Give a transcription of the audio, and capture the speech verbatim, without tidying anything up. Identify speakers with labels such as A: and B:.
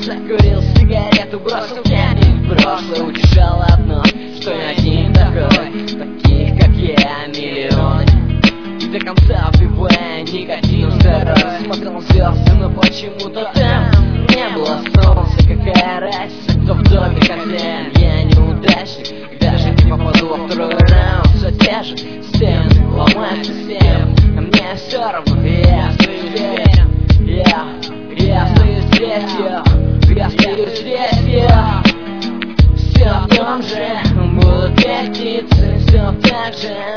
A: закурил сигарету, бросил тень в прошлое, утешал одно, что я один такой, таких как я миллионы. И до конца вбивая никотин здоровье, смотрел звезды, но почему-то там не было солнца. Какая разница, кто в доме хозяин? Я неудачник, и даже не попаду во второй раунд. Все те же стены, ломают систему, а мне все равно, я остаюсь здесь. Я, я остаюсь здесь, я, я остаюсь здесь, я. Все в том же, будут петиции, все так же.